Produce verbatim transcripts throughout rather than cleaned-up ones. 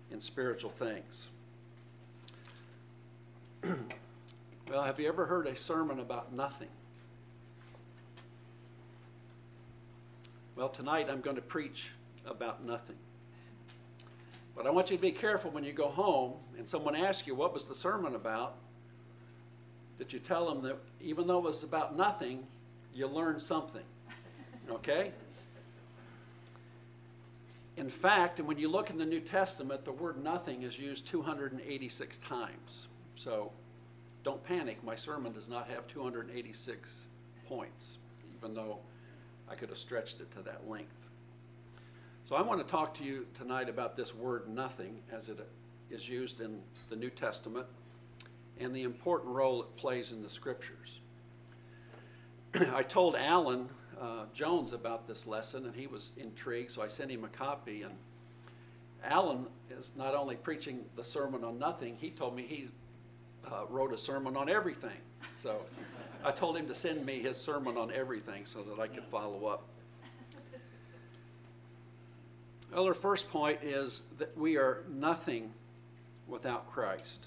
in spiritual things. Well, have you ever heard a sermon about nothing? Well, tonight I'm going to preach about nothing. But I want you to be careful when you go home and someone asks you what was the sermon about, that you tell them that even though it was about nothing, you learned something. Okay? In fact, and when you look in the New Testament, the word nothing is used two hundred eighty-six times. So don't panic. My sermon does not have two hundred eighty-six points, even though I could have stretched it to that length. So I want to talk to you tonight about this word nothing as it is used in the New Testament and the important role it plays in the Scriptures. I told Alan uh, Jones about this lesson, and he was intrigued, so I sent him a copy. And Alan is not only preaching the sermon on nothing, he told me he uh, wrote a sermon on everything. So I told him to send me his sermon on everything so that I could follow up. Well, our first point is that we are nothing without Christ.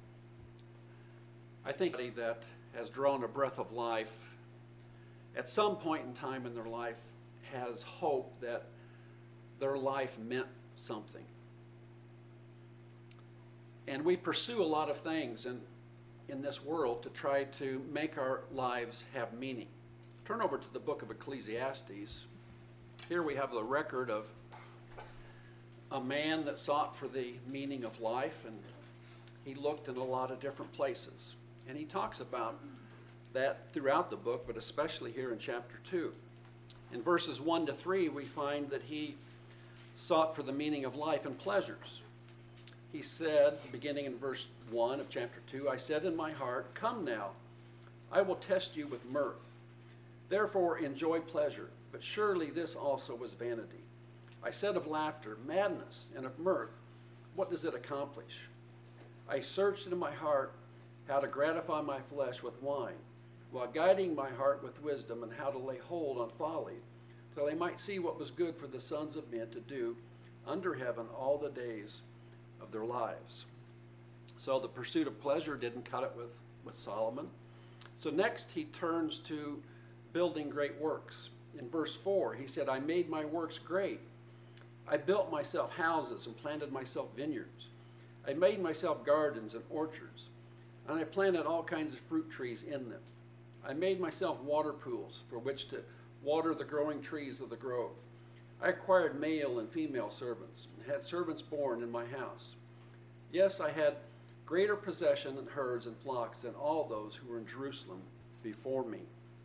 I think that has drawn a breath of life at some point in time in their life has hope that their life meant something. And we pursue a lot of things in, in this world to try to make our lives have meaning. Turn over to the book of Ecclesiastes. Here we have the record of a man that sought for the meaning of life, and he looked in a lot of different places. And he talks about that throughout the book, but especially here in chapter two. In verses one to three, we find that he sought for the meaning of life in pleasures. He said, beginning in verse one of chapter two, I said in my heart, come now, I will test you with mirth. Therefore enjoy pleasure, but surely this also was vanity. I said of laughter, madness, and of mirth, what does it accomplish? I searched in my heart how to gratify my flesh with wine, while guiding my heart with wisdom, and how to lay hold on folly, till I might see what was good for the sons of men to do under heaven all the days of their lives. So the pursuit of pleasure didn't cut it with, with Solomon. So next he turns to building great works. In verse four, he said, I made my works great. I built myself houses and planted myself vineyards. I made myself gardens and orchards, and I planted all kinds of fruit trees in them. I made myself water pools for which to water the growing trees of the grove. I acquired male and female servants, and had servants born in my house. Yes, I had greater possession in herds and flocks than all those who were in Jerusalem before me.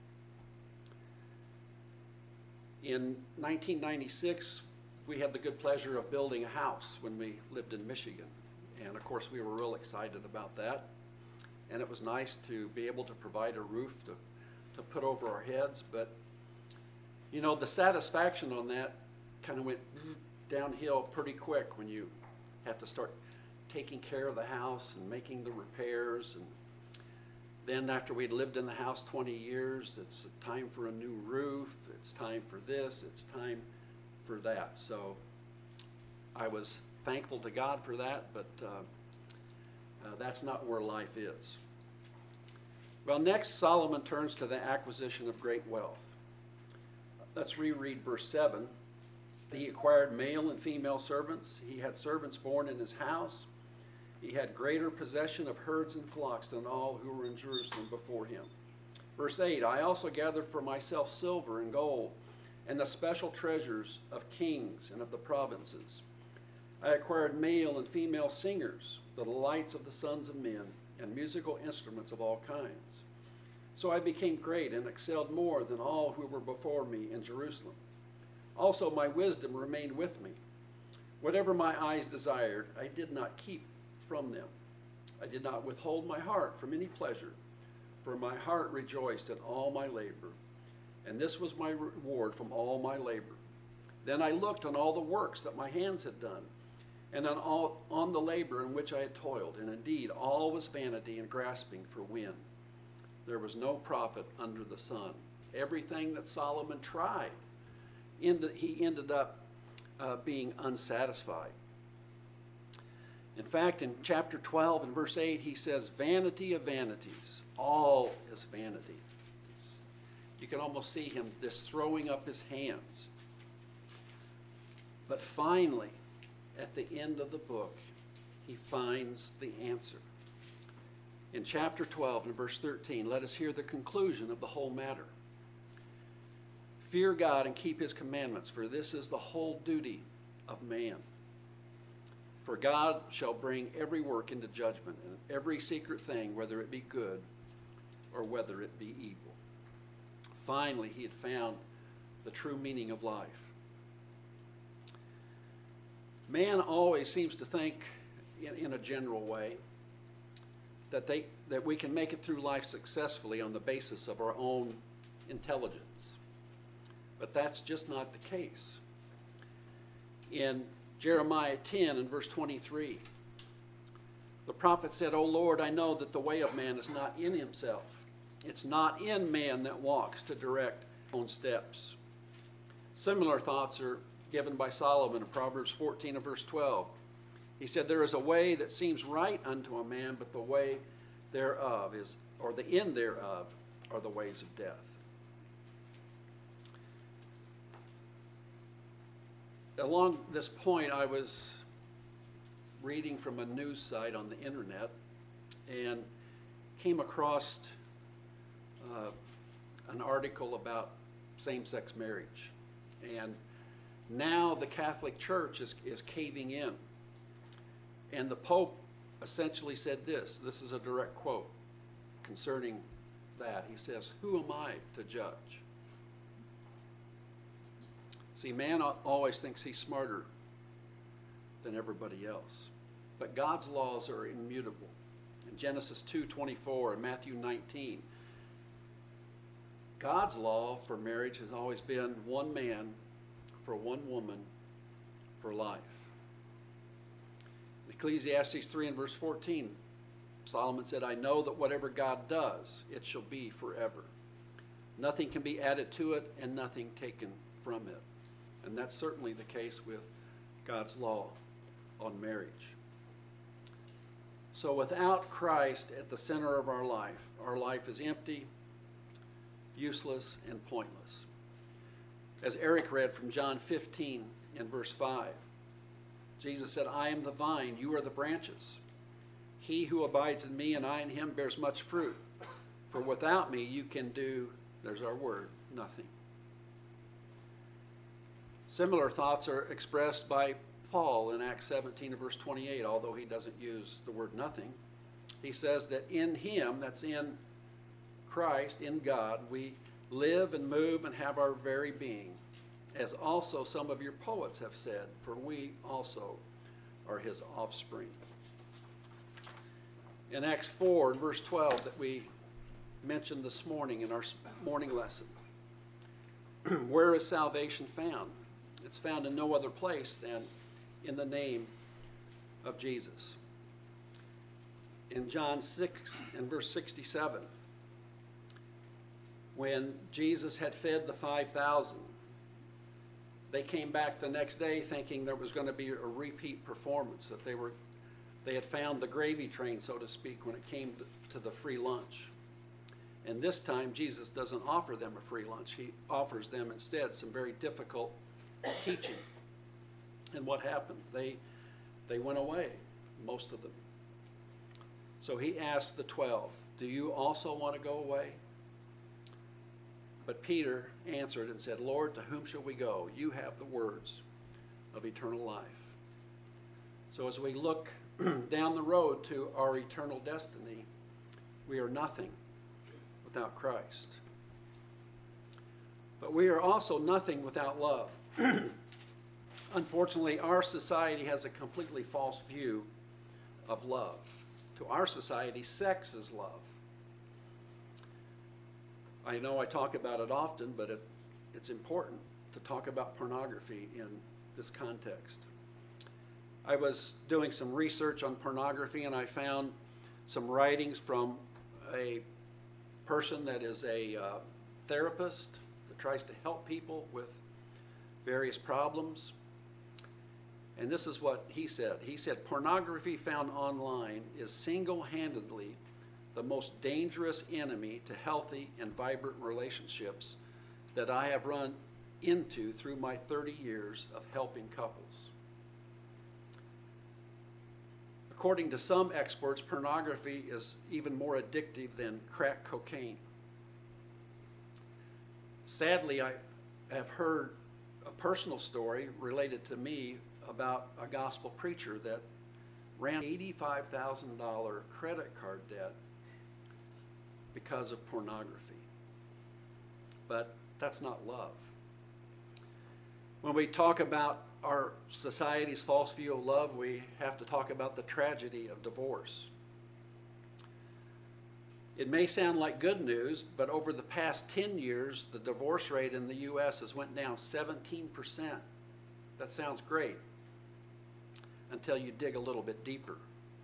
In nineteen ninety-six, we had the good pleasure of building a house when we lived in Michigan. And of course, we were real excited about that. And it was nice to be able to provide a roof to, to put over our heads. But, you know, the satisfaction on that kind of went downhill pretty quick when you have to start taking care of the house and making the repairs. And then after we'd lived in the house twenty years, it's time for a new roof. It's time for this. It's time for that. So I was thankful to God for that, but uh, uh, that's not where life is. Well, next Solomon turns to the acquisition of great wealth. Let's reread verse seven. He acquired male and female servants. He had servants born in his house. He had greater possession of herds and flocks than all who were in Jerusalem before him. Verse eight, I also gathered for myself silver and gold and the special treasures of kings and of the provinces. I acquired male and female singers, the delights of the sons of men, and musical instruments of all kinds. So I became great and excelled more than all who were before me in Jerusalem. Also my wisdom remained with me. Whatever my eyes desired, I did not keep from them. I did not withhold my heart from any pleasure, for my heart rejoiced in all my labor, and this was my reward from all my labor. Then I looked on all the works that my hands had done, and on, all, on the labor in which I had toiled, and indeed all was vanity and grasping for wind. There was no profit under the sun. Everything that Solomon tried, ended, he ended up uh, being unsatisfied. In fact, in chapter twelve and verse eight, he says, vanity of vanities, all is vanity. It's, you can almost see him just throwing up his hands. But finally, at the end of the book, he finds the answer. In chapter twelve and verse thirteen, let us hear the conclusion of the whole matter. Fear God and keep his commandments, for this is the whole duty of man. For God shall bring every work into judgment, and every secret thing, whether it be good or whether it be evil. Finally, he had found the true meaning of life. Man always seems to think in, in a general way that they that we can make it through life successfully on the basis of our own intelligence. But that's just not the case. In Jeremiah ten and verse twenty-three, the prophet said, O Lord, I know that the way of man is not in himself. It's not in man that walks to direct his own steps. Similar thoughts are given by Solomon in Proverbs fourteen and verse twelve. He said, there is a way that seems right unto a man, but the way thereof is, or the end thereof, are the ways of death. Along this point, I was reading from a news site on the internet and came across uh, an article about same-sex marriage. And now the Catholic Church is, is caving in. And the Pope essentially said this, this is a direct quote concerning that. He says, who am I to judge? See, man always thinks he's smarter than everybody else. But God's laws are immutable. In Genesis two twenty-four and Matthew nineteen, God's law for marriage has always been one man for one woman for life. In Ecclesiastes three and verse fourteen, Solomon said, I know that whatever God does, it shall be forever. Nothing can be added to it and nothing taken from it. And that's certainly the case with God's law on marriage. So without Christ at the center of our life, our life is empty, useless, and pointless. As Eric read from John fifteen and verse five, Jesus said, I am the vine, you are the branches. He who abides in me and I in him bears much fruit. For without me you can do, there's our word, nothing. Similar thoughts are expressed by Paul in Acts seventeen and verse twenty-eight, although he doesn't use the word nothing. He says that in him, that's in Christ, in God, we live and move and have our very being, as also some of your poets have said, for we also are his offspring. In Acts four and verse twelve that we mentioned this morning in our morning lesson, where is salvation found? It's found in no other place than in the name of Jesus. In John six and verse sixty-seven, when Jesus had fed the five thousand, they came back the next day thinking there was going to be a repeat performance, that they were they had found the gravy train, so to speak, when it came to, to the free lunch. And this time Jesus doesn't offer them a free lunch. He offers them instead some very difficult teaching. And what happened? They they went away, most of them. So he asked the twelve, do you also want to go away? But Peter answered and said, Lord, to whom shall we go? You have the words of eternal life. So as we look down the road to our eternal destiny, we are nothing without Christ. But we are also nothing without love. Unfortunately, our society has a completely false view of love. To our society, sex is love. I know I talk about it often, but it, it's important to talk about pornography in this context. I was doing some research on pornography, and I found some writings from a person that is a uh, therapist that tries to help people with various problems. And this is what he said. He said, pornography found online is single-handedly the most dangerous enemy to healthy and vibrant relationships that I have run into through my thirty years of helping couples. According to some experts, pornography is even more addictive than crack cocaine. Sadly, I have heard a personal story related to me about a gospel preacher that ran eighty-five thousand dollars credit card debt because of pornography. But that's not love. When we talk about our society's false view of love, we have to talk about the tragedy of divorce. It may sound like good news, but over the past ten years, the divorce rate in the U S has went down seventeen percent. That sounds great until you dig a little bit deeper.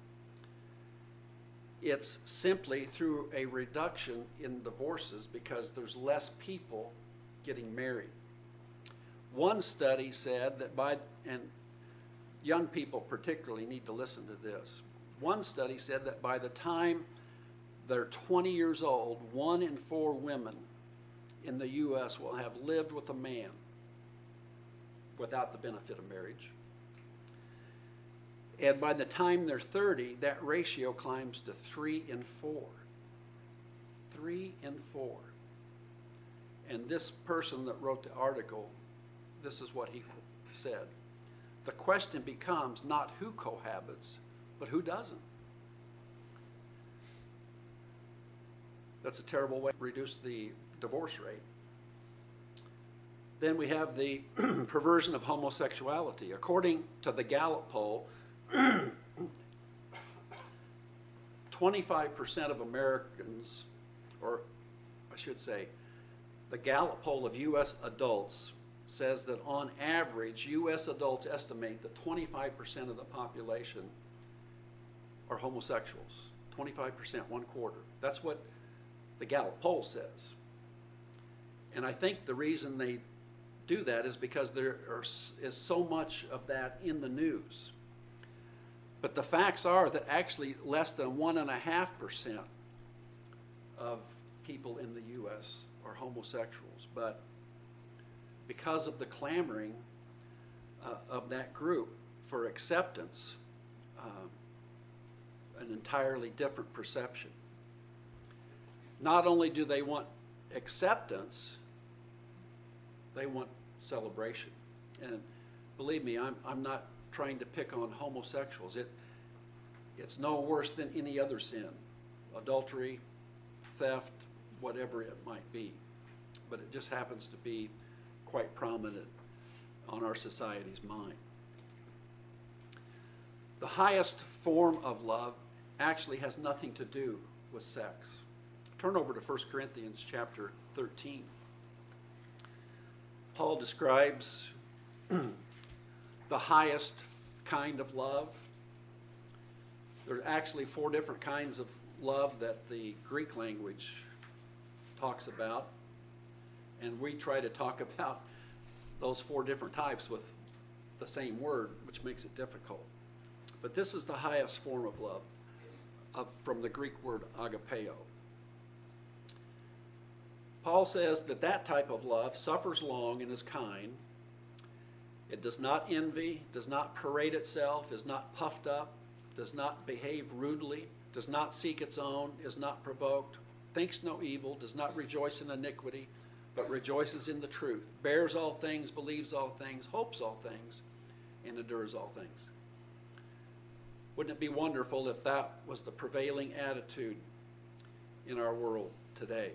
It's simply through a reduction in divorces because there's less people getting married. One study said that by, and young people particularly need to listen to this, one study said that by the time they're twenty years old, one in four women in the U S will have lived with a man without the benefit of marriage. And by the time they're thirty, that ratio climbs to three in four. Three in four. And this person that wrote the article, this is what he said. The question becomes not who cohabits, but who doesn't. That's a terrible way to reduce the divorce rate. Then we have the perversion of homosexuality. According to the Gallup poll, twenty-five percent of Americans, or I should say, the Gallup poll of U S adults says that on average, U S adults estimate that twenty-five percent of the population are homosexuals. twenty-five percent, one quarter. That's what the Gallup poll says. And I think the reason they do that is because there are, is so much of that in the news. But the facts are that actually less than one and a half percent of people in the U S are homosexuals. But because of the clamoring uh, of that group for acceptance, uh, an entirely different perception. Not only do they want acceptance, they want celebration. And believe me, I'm, I'm not trying to pick on homosexuals. It, it's no worse than any other sin. Adultery, theft, whatever it might be. But it just happens to be quite prominent on our society's mind. The highest form of love actually has nothing to do with sex. Turn over to First Corinthians chapter thirteen. Paul describes the highest kind of love. There are actually four different kinds of love that the Greek language talks about. And we try to talk about those four different types with the same word, which makes it difficult. But this is the highest form of love, of, from the Greek word agapeo. Paul says that that type of love suffers long and is kind. It does not envy, does not parade itself, is not puffed up, does not behave rudely, does not seek its own, is not provoked, thinks no evil, does not rejoice in iniquity, but rejoices in the truth, bears all things, believes all things, hopes all things, and endures all things. Wouldn't it be wonderful if that was the prevailing attitude in our world today?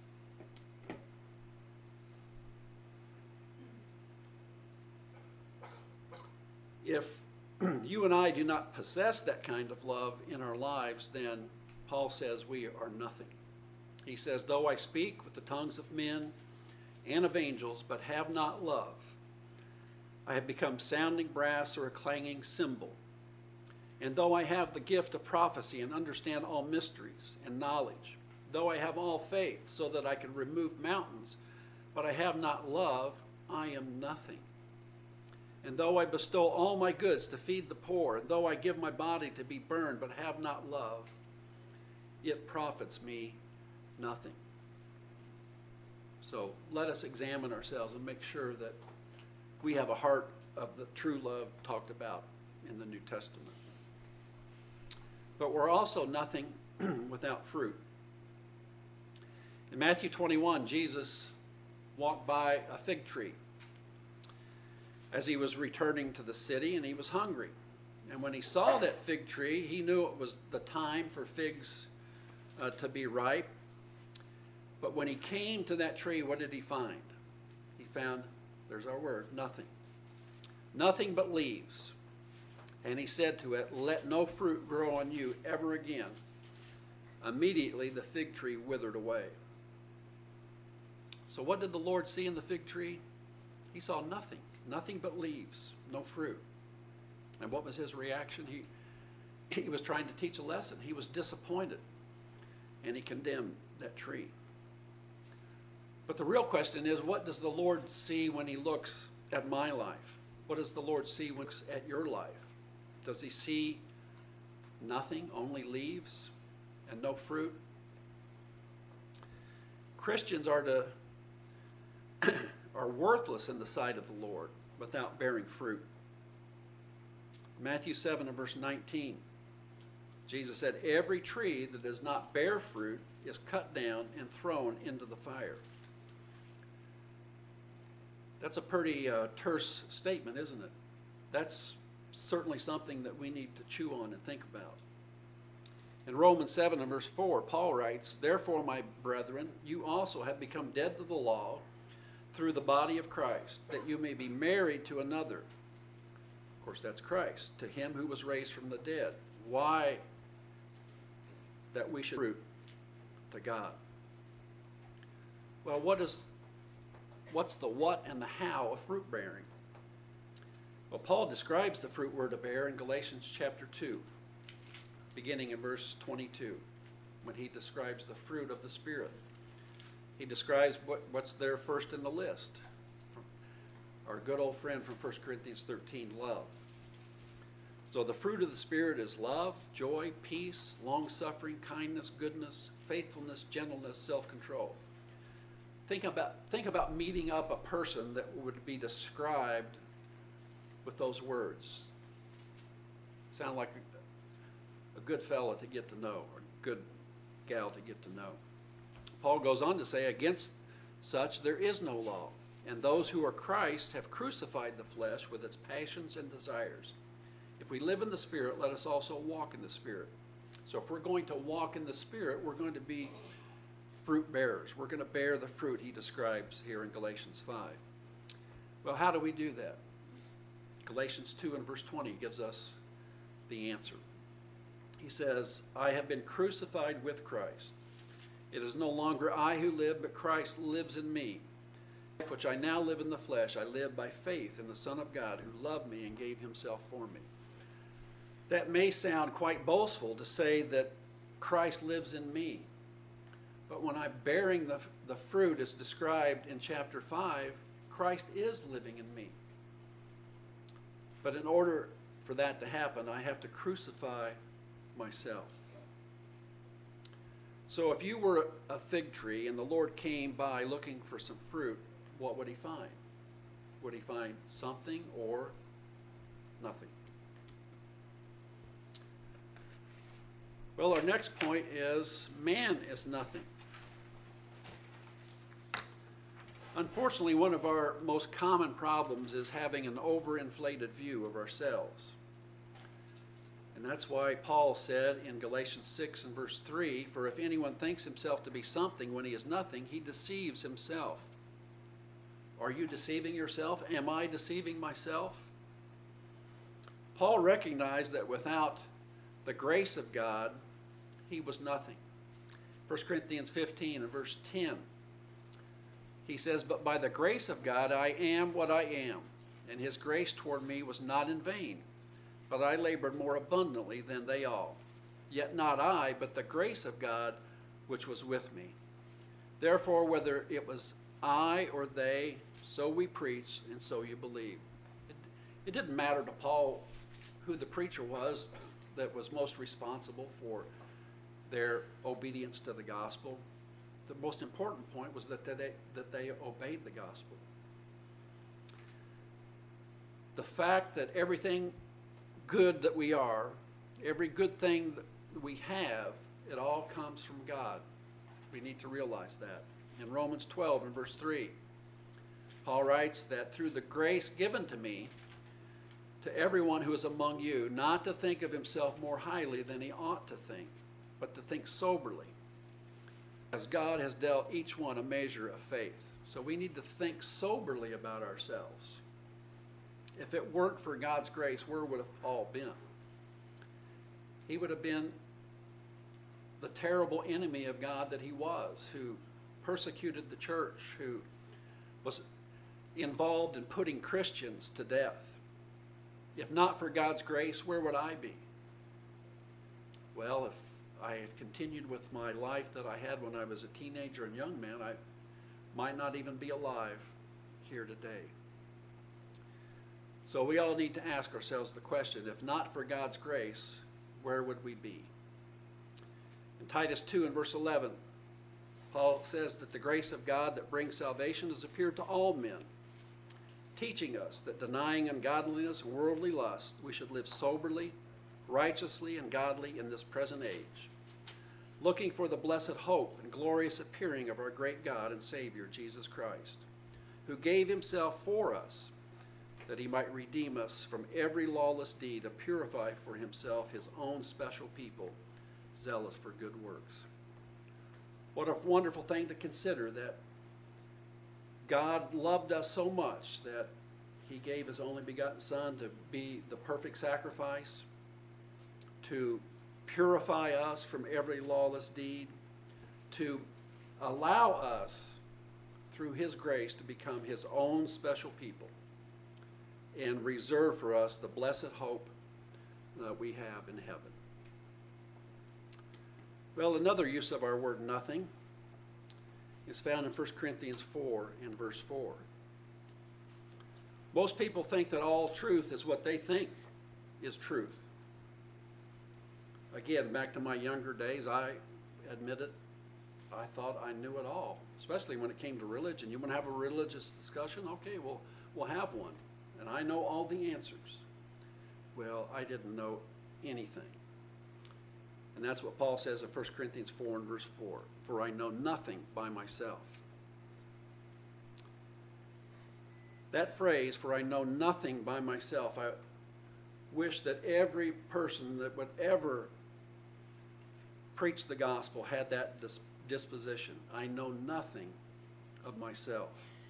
If you and I do not possess that kind of love in our lives, then Paul says we are nothing. He says, though I speak with the tongues of men and of angels, but have not love, I have become sounding brass or a clanging cymbal. And though I have the gift of prophecy and understand all mysteries and knowledge, though I have all faith so that I can remove mountains, but I have not love, I am nothing. And though I bestow all my goods to feed the poor, and though I give my body to be burned, but have not love, it profits me nothing. So let us examine ourselves and make sure that we have a heart of the true love talked about in the New Testament. But we're also nothing without fruit. In Matthew twenty-one, Jesus walked by a fig tree as he was returning to the city, and he was hungry. And when he saw that fig tree, he knew it was the time for figs uh, to be ripe. But when he came to that tree, what did he find? He found, there's our word, nothing. Nothing but leaves. And he said to it, let no fruit grow on you ever again. Immediately the fig tree withered away. So what did the Lord see in the fig tree? He saw nothing, nothing but leaves, no fruit. And what was his reaction? He, he was trying to teach a lesson. He was disappointed, and he condemned that tree. But the real question is, what does the Lord see when he looks at my life? What does the Lord see when he looks at your life? Does he see nothing, only leaves and no fruit? Christians are to are worthless in the sight of the Lord without bearing fruit. Matthew seven and verse nineteen, Jesus said, every tree that does not bear fruit is cut down and thrown into the fire. That's a pretty uh, terse statement, isn't it? That's certainly something that we need to chew on and think about. In Romans seven and verse four, Paul writes, therefore, my brethren, you also have become dead to the law through the body of Christ, that you may be married to another. Of course, that's Christ, to him who was raised from the dead. Why? That we should fruit to God. Well, what is, what's the what and the how of fruit bearing? Well, Paul describes the fruit we're to bear in Galatians chapter two, beginning in verse twenty-two, when he describes the fruit of the Spirit. He describes what, what's there first in the list. Our good old friend from First Corinthians thirteen, love. So the fruit of the Spirit is love, joy, peace, long-suffering, kindness, goodness, faithfulness, gentleness, self-control. Think about, think about meeting up a person that would be described with those words. Sound like a, a good fella to get to know, or a good gal to get to know. Paul goes on to say, against such there is no law, and those who are Christ have crucified the flesh with its passions and desires. If we live in the Spirit, let us also walk in the Spirit. So if we're going to walk in the Spirit, we're going to be fruit bearers. We're going to bear the fruit he describes here in Galatians five. Well, how do we do that? Galatians two and verse twenty gives us the answer. He says, I have been crucified with Christ. It is no longer I who live, but Christ lives in me. The life which I now live in the flesh, I live by faith in the Son of God who loved me and gave himself for me. That may sound quite boastful to say that Christ lives in me. But when I'm bearing the, the fruit as described in chapter five, Christ is living in me. But in order for that to happen, I have to crucify myself. So if you were a fig tree and the Lord came by looking for some fruit, what would he find? Would he find something or nothing? Well, our next point is man is nothing. Unfortunately, one of our most common problems is having an overinflated view of ourselves. And that's why Paul said in Galatians six and verse three, for if anyone thinks himself to be something when he is nothing, he deceives himself. Are you deceiving yourself? Am I deceiving myself? Paul recognized that without the grace of God, he was nothing. First Corinthians fifteen and verse ten, he says, but by the grace of God I am what I am, and his grace toward me was not in vain. But I labored more abundantly than they all. Yet not I, but the grace of God which was with me. Therefore, whether it was I or they, so we preach, and so you believe. It, It didn't matter to Paul who the preacher was that was most responsible for their obedience to the gospel. The most important point was that they, that they obeyed the gospel. The fact that everything good that we are, every good thing that we have, it all comes from God. We need to realize that. In Romans twelve and verse three, Paul writes that through the grace given to me, to everyone who is among you, not to think of himself more highly than he ought to think, but to think soberly, as God has dealt each one a measure of faith. So we need to think soberly about ourselves. If it weren't for God's grace, where would have Paul been? He would have been the terrible enemy of God that he was, who persecuted the church, who was involved in putting Christians to death. If not for God's grace, where would I be? Well, if I had continued with my life that I had when I was a teenager and young man, I might not even be alive here today. So we all need to ask ourselves the question, if not for God's grace, where would we be? In Titus two and verse eleven, Paul says that the grace of God that brings salvation has appeared to all men, teaching us that denying ungodliness and worldly lust, we should live soberly, righteously, and godly in this present age, looking for the blessed hope and glorious appearing of our great God and Savior, Jesus Christ, who gave himself for us, that he might redeem us from every lawless deed and purify for himself his own special people, zealous for good works. What a wonderful thing to consider, that God loved us so much that he gave his only begotten Son to be the perfect sacrifice, to purify us from every lawless deed, to allow us, through his grace, to become his own special people, and reserve for us the blessed hope that we have in heaven. Well, another use of our word nothing is found in First Corinthians four and verse four. Most people think that all truth is what they think is truth. Again, back to my younger days, I admit it, I thought I knew it all, especially when it came to religion. You want to have a religious discussion? Okay, well, we'll have one. And I know all the answers. Well, I didn't know anything. And that's what Paul says in First Corinthians four and verse four. For I know nothing by myself. That phrase, for I know nothing by myself, I wish that every person that would ever preach the gospel had that dis- disposition. I know nothing of myself.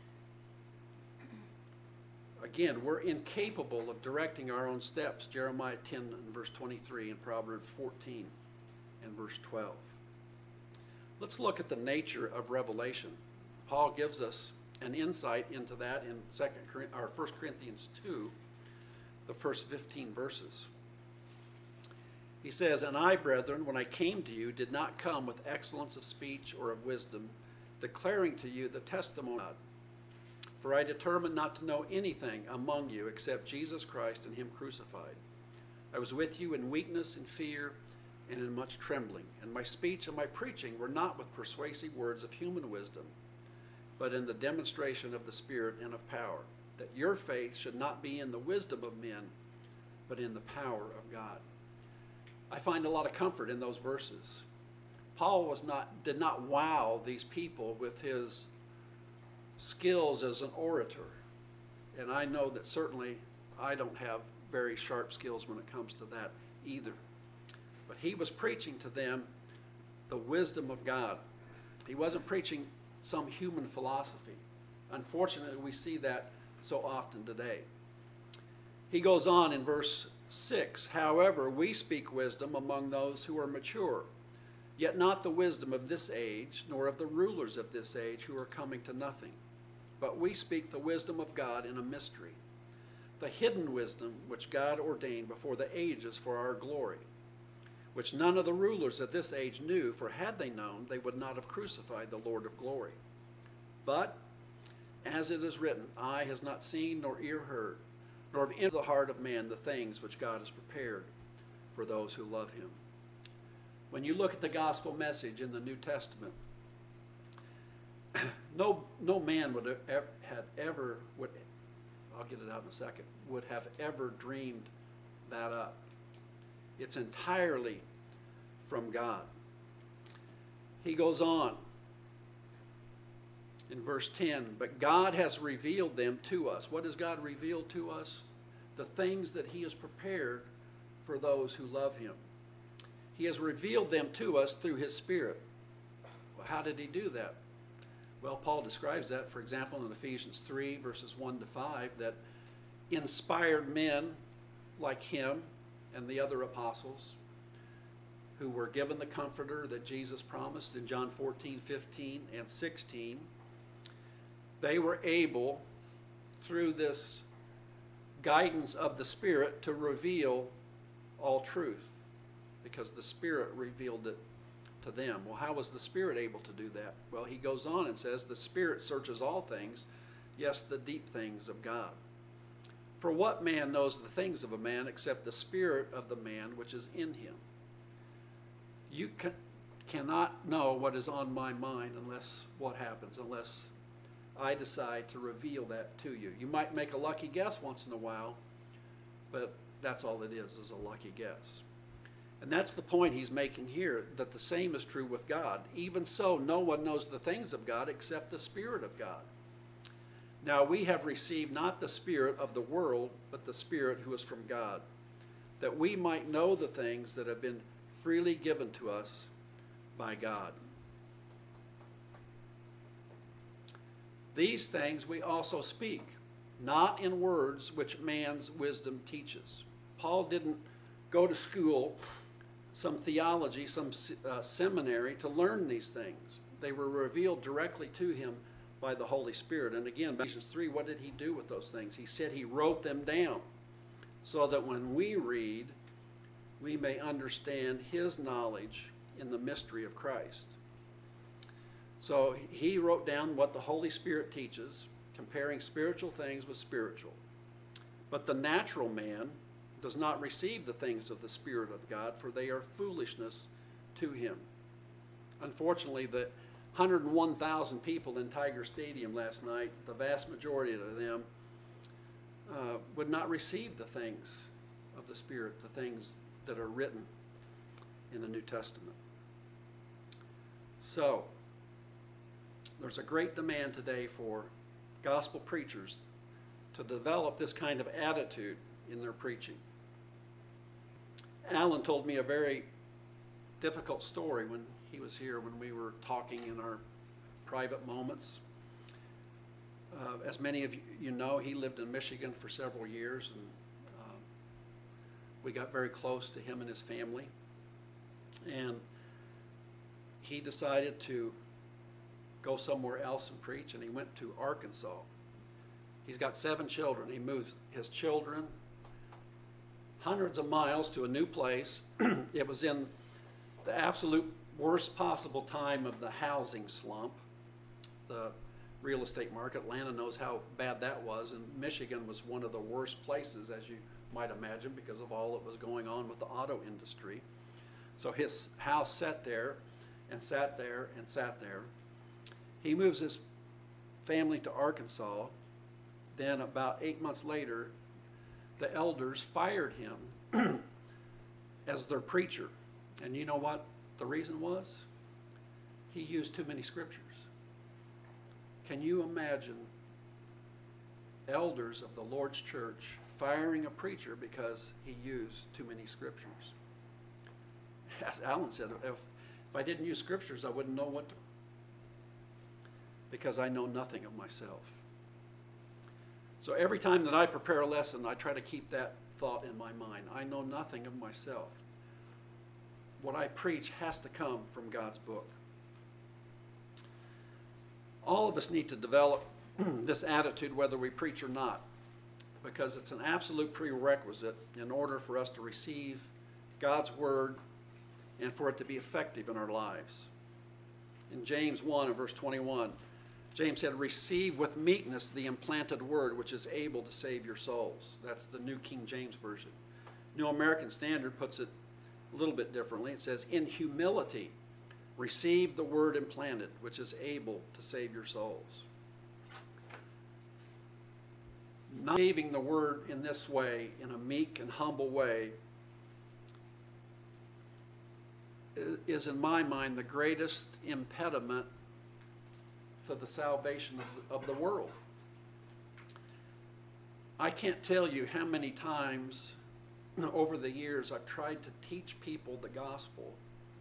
Again, we're incapable of directing our own steps. Jeremiah ten and verse twenty-three and Proverbs fourteen and verse twelve. Let's look at the nature of revelation. Paul gives us an insight into that in Second or First Corinthians two, the first fifteen verses. He says, And I, brethren, when I came to you, did not come with excellence of speech or of wisdom, declaring to you the testimony of God. For I determined not to know anything among you except Jesus Christ and him crucified. I was with you in weakness and fear and in much trembling. And my speech and my preaching were not with persuasive words of human wisdom, but in the demonstration of the Spirit and of power, that your faith should not be in the wisdom of men, but in the power of God. I find a lot of comfort in those verses. Paul was not did not wow these people with his skills as an orator. And I know that certainly I don't have very sharp skills when it comes to that either. But he was preaching to them the wisdom of God. He wasn't preaching some human philosophy. Unfortunately, we see that so often today. He goes on in verse six, However, we speak wisdom among those who are mature, yet not the wisdom of this age, nor of the rulers of this age who are coming to nothing. But we speak the wisdom of God in a mystery, the hidden wisdom which God ordained before the ages for our glory, which none of the rulers of this age knew, for had they known, they would not have crucified the Lord of glory. But, as it is written, eye has not seen nor ear heard, nor have entered the heart of man the things which God has prepared for those who love him. When you look at the gospel message in the New Testament, no no man would have had ever would I'll get it out in a second would have ever dreamed that up. It's entirely from God. He goes on in verse ten, but God has revealed them to us. What has God revealed to us? The things that he has prepared for those who love him. He has revealed them to us through his Spirit. Well, how did he do that? Well, Paul describes that, for example, in Ephesians three, verses one to five, that inspired men like him and the other apostles who were given the comforter that Jesus promised in John fourteen, fifteen, and sixteen, they were able, through this guidance of the Spirit, to reveal all truth, because the Spirit revealed it to them. Well, how was the Spirit able to do that? Well, he goes on and says, the Spirit searches all things, yes, the deep things of God. For what man knows the things of a man except the spirit of the man which is in him? You can, cannot know what is on my mind unless what happens, unless I decide to reveal that to you. You might make a lucky guess once in a while, but that's all it is, is a lucky guess. And that's the point he's making here, that the same is true with God. Even so, no one knows the things of God except the Spirit of God. Now we have received not the spirit of the world, but the Spirit who is from God, that we might know the things that have been freely given to us by God. These things we also speak, not in words which man's wisdom teaches. Paul didn't go to school, some theology, some uh, seminary to learn these things. They were revealed directly to him by the Holy Spirit. And again, Ephesians three, what did he do with those things? He said he wrote them down so that when we read, we may understand his knowledge in the mystery of Christ. So he wrote down what the Holy Spirit teaches, comparing spiritual things with spiritual. But the natural man does not receive the things of the Spirit of God, for they are foolishness to him. Unfortunately, the one hundred one thousand people in Tiger Stadium last night, the vast majority of them uh, would not receive the things of the Spirit, the things that are written in the New Testament. So, there's a great demand today for gospel preachers to develop this kind of attitude in their preaching. Alan told me a very difficult story when he was here, when we were talking in our private moments. Uh, as many of you know, he lived in Michigan for several years, and uh, we got very close to him and his family. And he decided to go somewhere else and preach, and he went to Arkansas. He's got seven children. He moves his children hundreds of miles to a new place. It was in the absolute worst possible time of the housing slump, the real estate market. Atlanta knows how bad that was, and Michigan was one of the worst places, as you might imagine, because of all that was going on with the auto industry. So his house sat there and sat there and sat there. He moves his family to Arkansas. Then about eight months later, the elders fired him as their preacher. And you know what the reason was? He used too many scriptures. Can you imagine elders of the Lord's church firing a preacher because he used too many scriptures? As Alan said, if, if I didn't use scriptures, I wouldn't know what to, because I know nothing of myself. So every time that I prepare a lesson, I try to keep that thought in my mind. I know nothing of myself. What I preach has to come from God's book. All of us need to develop this attitude whether we preach or not, because it's an absolute prerequisite in order for us to receive God's word and for it to be effective in our lives. In James one and verse twenty-one, James said, receive with meekness the implanted word which is able to save your souls. That's the New King James Version. New American Standard puts it a little bit differently. It says, in humility, receive the word implanted which is able to save your souls. Not receiving the word in this way, in a meek and humble way, is in my mind the greatest impediment to the salvation of the, of the world. I can't tell you how many times over the years I've tried to teach people the gospel,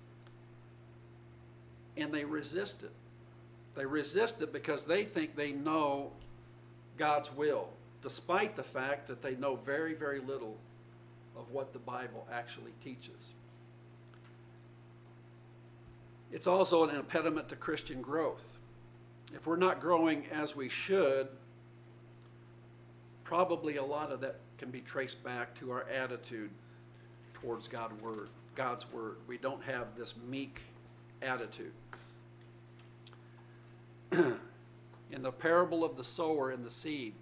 and they resist it. They resist it because they think they know God's will, despite the fact that they know very, very little of what the Bible actually teaches. It's also an impediment to Christian growth. If we're not growing as we should, probably a lot of that can be traced back to our attitude towards God's word. God's word. We don't have this meek attitude. In the parable of the sower and the seed,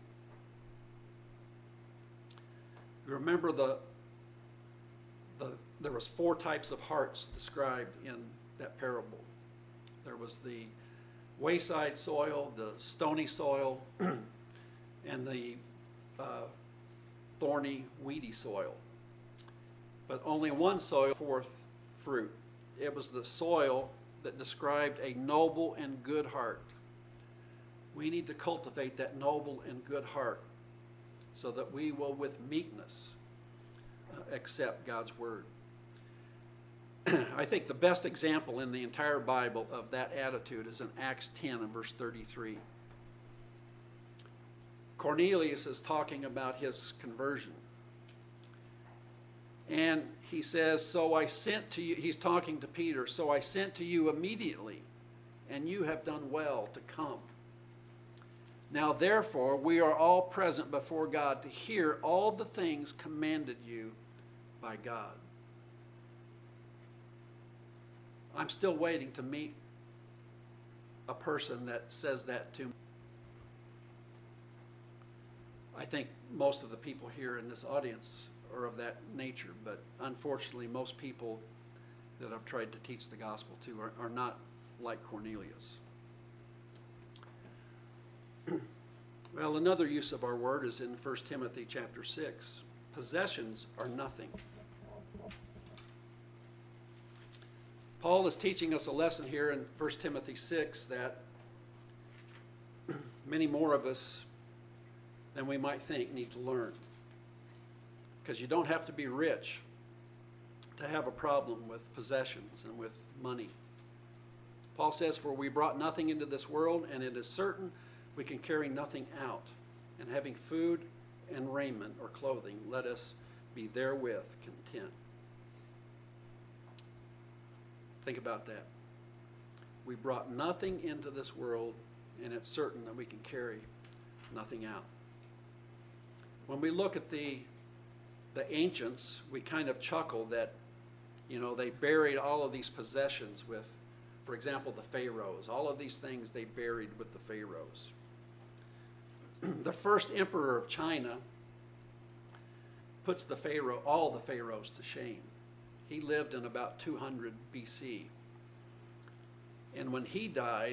you remember the the there was four types of hearts described in that parable. There was the wayside soil, the stony soil, and the uh, thorny, weedy soil. But only one soil forth fruit. It was the soil that described a noble and good heart. We need to cultivate that noble and good heart so that we will, with meekness, uh, accept God's word. I think the best example in the entire Bible of that attitude is in Acts ten and verse thirty-three. Cornelius is talking about his conversion. And he says, so I sent to you, he's talking to Peter, so I sent to you immediately, and you have done well to come. Now therefore we are all present before God to hear all the things commanded you by God. I'm still waiting to meet a person that says that to me. I think most of the people here in this audience are of that nature, but unfortunately most people that I've tried to teach the gospel to are, are not like Cornelius. Well, another use of our word is in First Timothy chapter six. Possessions are nothing. Paul is teaching us a lesson here in First Timothy six that many more of us than we might think need to learn. Because you don't have to be rich to have a problem with possessions and with money. Paul says, for we brought nothing into this world, and it is certain we can carry nothing out. And having food and raiment or clothing, let us be therewith content. Think about that. We brought nothing into this world, and it's certain that we can carry nothing out. When we look at the the ancients, we kind of chuckle that, you know, they buried all of these possessions with, for example, the pharaohs. All of these things they buried with the pharaohs. The first emperor of China puts the pharaoh, all the pharaohs to shame. He lived in about two hundred B C. And when he died,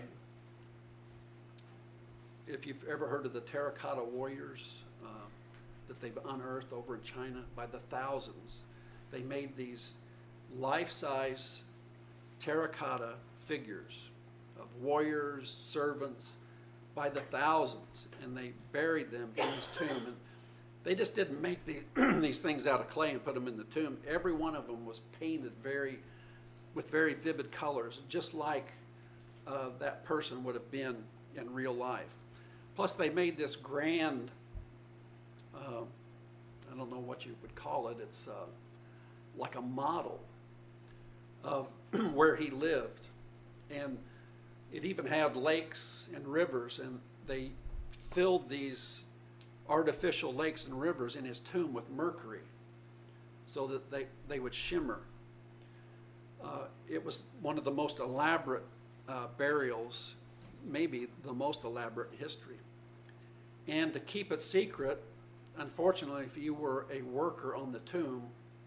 if you've ever heard of the terracotta warriors uh, that they've unearthed over in China by the thousands, they made these life-size terracotta figures of warriors, servants, by the thousands, and they buried them in his tomb. And they just didn't make the, these things out of clay and put them in the tomb. Every one of them was painted very, with very vivid colors, just like uh, that person would have been in real life. Plus, they made this grand, uh, I don't know what you would call it, it's uh, like a model of where he lived. And it even had lakes and rivers, and they filled these artificial lakes and rivers in his tomb with mercury so that they, they would shimmer. Uh, it was one of the most elaborate uh, burials maybe the most elaborate in history. And to keep it secret, unfortunately, if you were a worker on the tomb,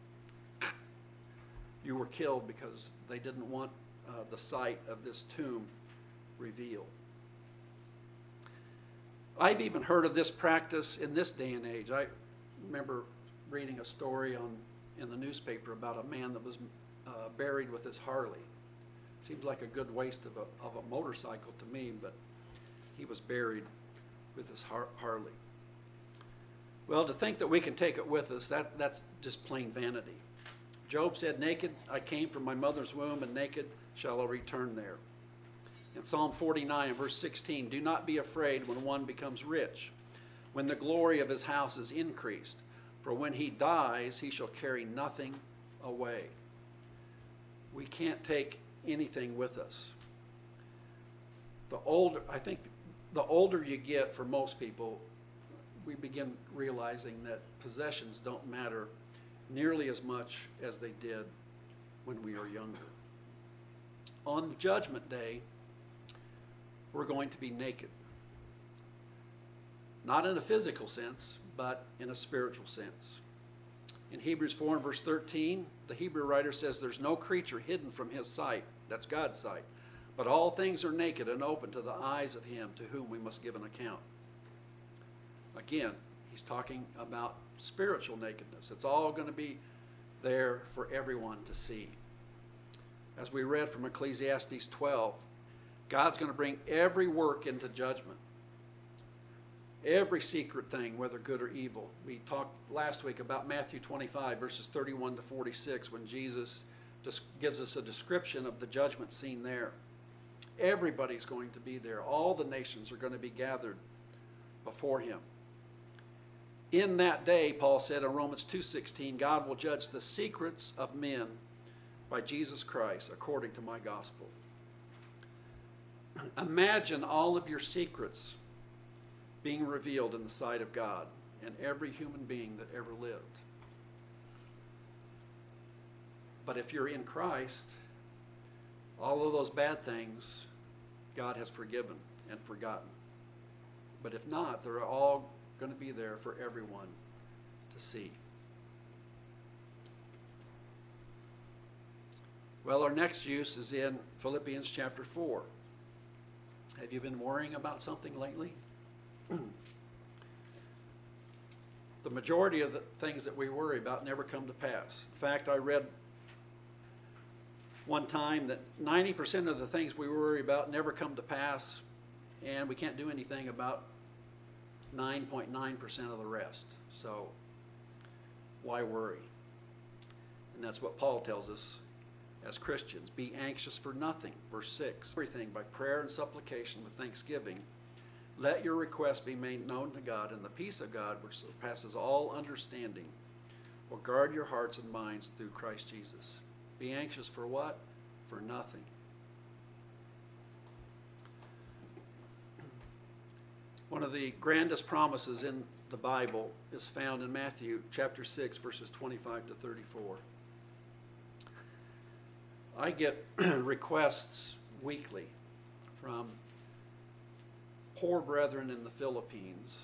you were killed because they didn't want uh, the site of this tomb revealed. I've even heard of this practice in this day and age. I remember reading a story on in the newspaper about a man that was uh, buried with his Harley. Seems like a good waste of a, of a motorcycle to me, but he was buried with his Har- Harley. Well, to think that we can take it with us, that, that's just plain vanity. Job said, naked I came from my mother's womb, and naked shall I return there. In Psalm forty-nine, verse sixteen, do not be afraid when one becomes rich, when the glory of his house is increased. For when he dies, he shall carry nothing away. We can't take anything with us. The older, I think the older you get, for most people, we begin realizing that possessions don't matter nearly as much as they did when we were younger. On Judgment Day, we're going to be naked. Not in a physical sense, but in a spiritual sense. In Hebrews four and verse thirteen, the Hebrew writer says there's no creature hidden from his sight. That's God's sight. But all things are naked and open to the eyes of him to whom we must give an account. Again, he's talking about spiritual nakedness. It's all going to be there for everyone to see. As we read from Ecclesiastes twelve, God's going to bring every work into judgment. Every secret thing, whether good or evil. We talked last week about Matthew twenty-five, verses thirty-one to forty-six, when Jesus just gives us a description of the judgment scene there. Everybody's going to be there. All the nations are going to be gathered before him. In that day, Paul said in Romans two sixteen, God will judge the secrets of men by Jesus Christ according to my gospel. Imagine all of your secrets being revealed in the sight of God and every human being that ever lived. But if you're in Christ, all of those bad things God has forgiven and forgotten. But if not, they're all going to be there for everyone to see. Well, our next use is in Philippians chapter four. Have you been worrying about something lately? The majority of the things that we worry about never come to pass. In fact, I read one time that ninety percent of the things we worry about never come to pass, and we can't do anything about nine point nine percent of the rest. So why worry? And that's what Paul tells us as Christians. Be anxious for nothing. Verse six. Everything by prayer and supplication with thanksgiving. Let your requests be made known to God, and the peace of God, which surpasses all understanding, will guard your hearts and minds through Christ Jesus. Be anxious for what? For nothing. One of the grandest promises in the Bible is found in Matthew chapter six, verses twenty-five to thirty-four. I get requests weekly from poor brethren in the Philippines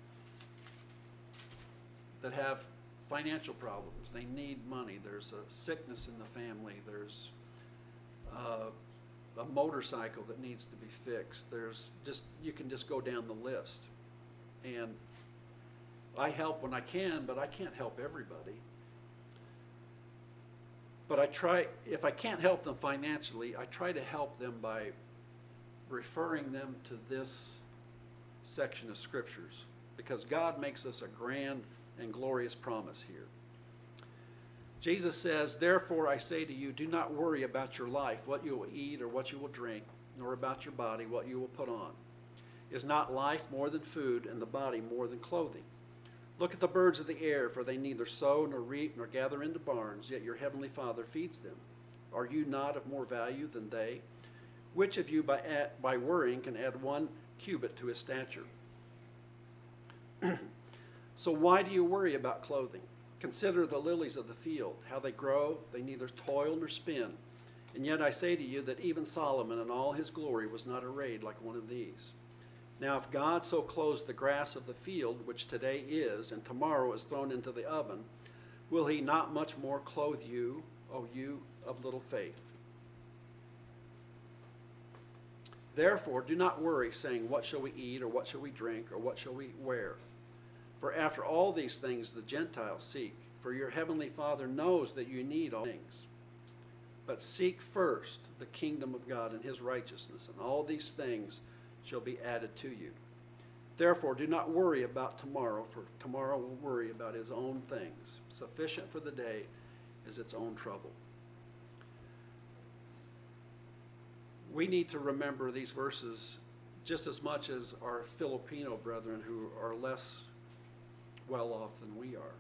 that have financial problems. They need money. There's a sickness in the family. There's uh, a motorcycle that needs to be fixed. There's just, you can just go down the list. And I help when I can, but I can't help everybody. But I try, if I can't help them financially, I try to help them by referring them to this section of scriptures, because God makes us a grand and glorious promise here. Jesus says, therefore I say to you, do not worry about your life, what you will eat or what you will drink, nor about your body, what you will put on. Is not life more than food, and the body more than clothing? Look at the birds of the air, for they neither sow nor reap nor gather into barns, yet your heavenly Father feeds them. Are you not of more value than they? Which of you by, by worrying can add one cubit to his stature? So why do you worry about clothing? Consider the lilies of the field, how they grow, they neither toil nor spin. And yet I say to you that even Solomon in all his glory was not arrayed like one of these. Now if God so clothes the grass of the field, which today is, and tomorrow is thrown into the oven, will he not much more clothe you, O you of little faith? Therefore do not worry, saying, what shall we eat, or what shall we drink, or what shall we wear? For after all these things the Gentiles seek, for your heavenly Father knows that you need all things. But seek first the kingdom of God and his righteousness, and all these things shall be added to you. Therefore do not worry about tomorrow, for tomorrow will worry about his own things. Sufficient for the day is its own trouble. We need to remember these verses just as much as our Filipino brethren who are less well off than we are.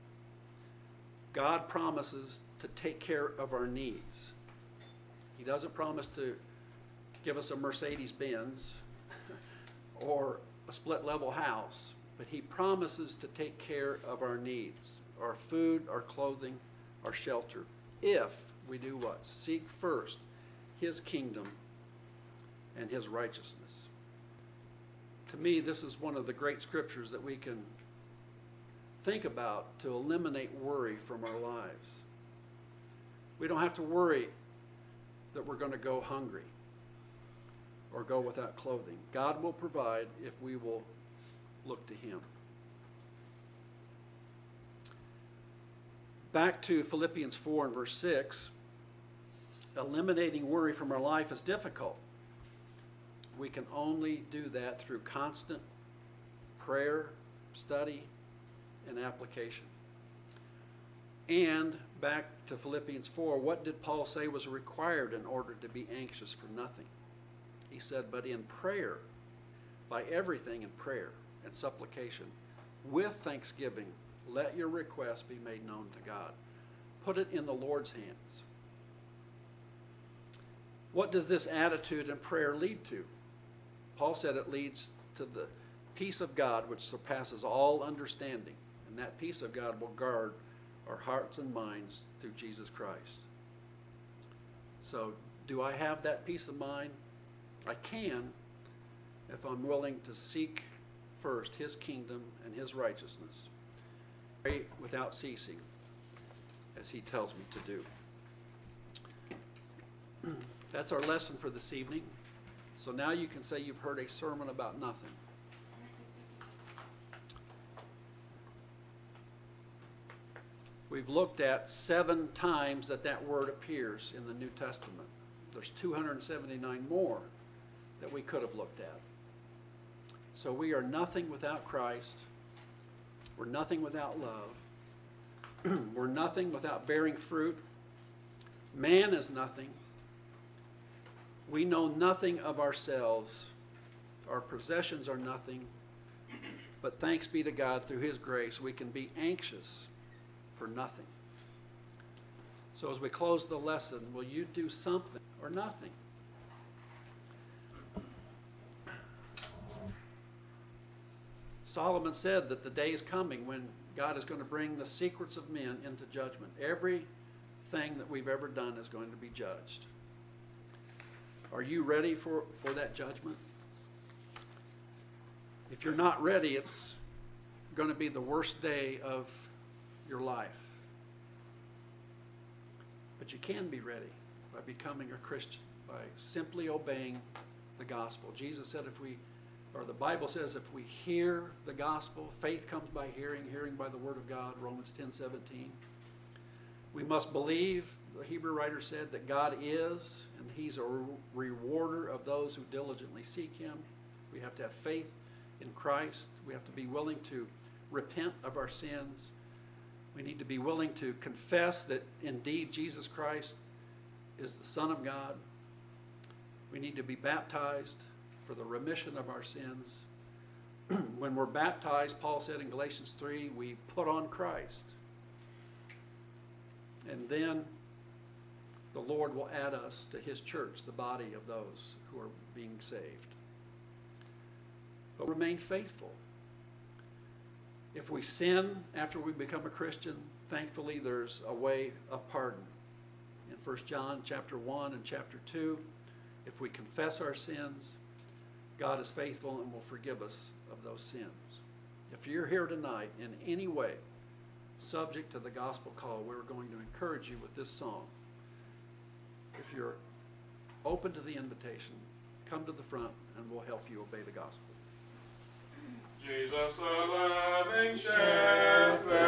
God promises to take care of our needs. He doesn't promise to give us a Mercedes-Benz or a split-level house, but he promises to take care of our needs, our food, our clothing, our shelter, if we do what? Seek first his kingdom and his righteousness. To me, this is one of the great scriptures that we can think about to eliminate worry from our lives. We don't have to worry that we're going to go hungry or go without clothing. God will provide if we will look to him. Back to Philippians four and verse six, eliminating worry from our life is difficult. We can only do that through constant prayer, study, and application. And back to Philippians four, what did Paul say was required in order to be anxious for nothing? He said, but in prayer, by everything in prayer and supplication, with thanksgiving, let your requests be made known to God. Put it in the Lord's hands. What does this attitude and prayer lead to? Paul said it leads to the peace of God which surpasses all understanding. And that peace of God will guard our hearts and minds through Jesus Christ. So, do I have that peace of mind? I can if I'm willing to seek first his kingdom and his righteousness. Pray without ceasing, as he tells me to do. That's our lesson for this evening. So now you can say you've heard a sermon about nothing. We've looked at seven times that that word appears in the New Testament. There's two hundred seventy-nine more that we could have looked at. So we are nothing without Christ. We're nothing without love. We're nothing without bearing fruit. Man is nothing. We know nothing of ourselves. Our possessions are nothing. But thanks be to God, through his grace, we can be anxious for nothing. So as we close the lesson, will you do something or nothing? Solomon said that the day is coming when God is going to bring the secrets of men into judgment. Everything that we've ever done is going to be judged. Are you ready for, for that judgment? If you're not ready, it's going to be the worst day of your life. But you can be ready by becoming a Christian, by simply obeying the gospel. Jesus said if we, or the Bible says if we hear the gospel, faith comes by hearing, hearing by the word of God, Romans ten seventeen. We must believe, the Hebrew writer said, that God is, and he's a rewarder of those who diligently seek him. We have to have faith in Christ. We have to be willing to repent of our sins. We need to be willing to confess that indeed Jesus Christ is the Son of God. We need to be baptized for the remission of our sins. When we're baptized, Paul said in Galatians three, we put on Christ. And then the Lord will add us to his church, the body of those who are being saved. But remain faithful. If we sin after we become a Christian, thankfully there's a way of pardon in First John chapter one and chapter two. If we confess our sins, God is faithful and will forgive us of those sins. If you're here tonight in any way subject to the gospel call, we're going to encourage you with this song. If you're open to the invitation, come to the front and we'll help you obey the gospel. Jesus, the living shepherd.